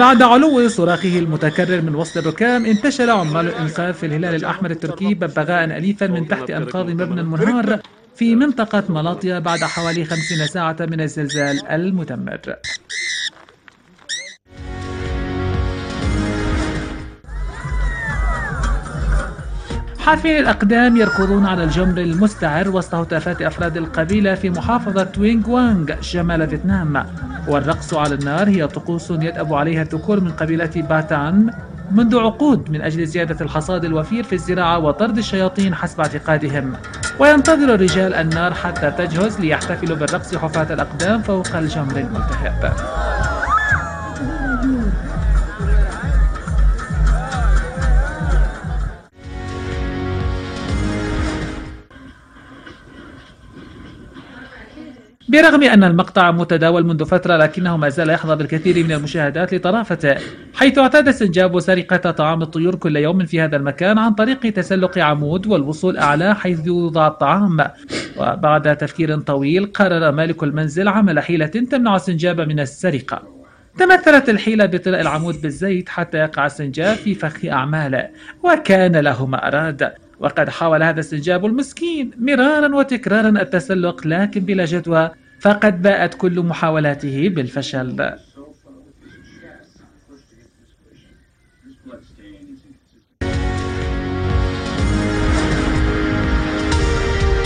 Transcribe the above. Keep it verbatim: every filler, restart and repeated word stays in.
بعد علو صراخه المتكرر من وسط الركام، انتشل عمال الإنقاذ في الهلال الأحمر التركي ببغاء أليفا من تحت أنقاض مبنى منهار في منطقة ملاطيا بعد حوالي خمسين ساعة من الزلزال المدمر. حافين الأقدام يركضون على الجمر المستعر وسط هتافات أفراد القبيلة في محافظة توينغ وانغ شمال فيتنام. والرقص على النار هي طقوس يدأب عليها الذكور من قبيلة باتان منذ عقود من أجل زيادة الحصاد الوفير في الزراعة وطرد الشياطين حسب اعتقادهم. وينتظر الرجال النار حتى تجهز ليحتفلوا بالرقص حفاة الأقدام فوق الجمر الملتهب. برغم أن المقطع متداول منذ فترة، لكنه ما زال يحظى بالكثير من المشاهدات لطرافته، حيث اعتاد سنجاب سرقة طعام الطيور كل يوم في هذا المكان عن طريق تسلق عمود والوصول أعلى حيث يوضع الطعام. وبعد تفكير طويل قرر مالك المنزل عمل حيلة تمنع السنجاب من السرقة. تمثلت الحيلة بطلاء العمود بالزيت حتى يقع السنجاب في فخ أعماله، وكان له ما أراد. وقد حاول هذا السنجاب المسكين مرارا وتكرارا التسلق، لكن بلا جدوى، فقد باءت كل محاولاته بالفشل.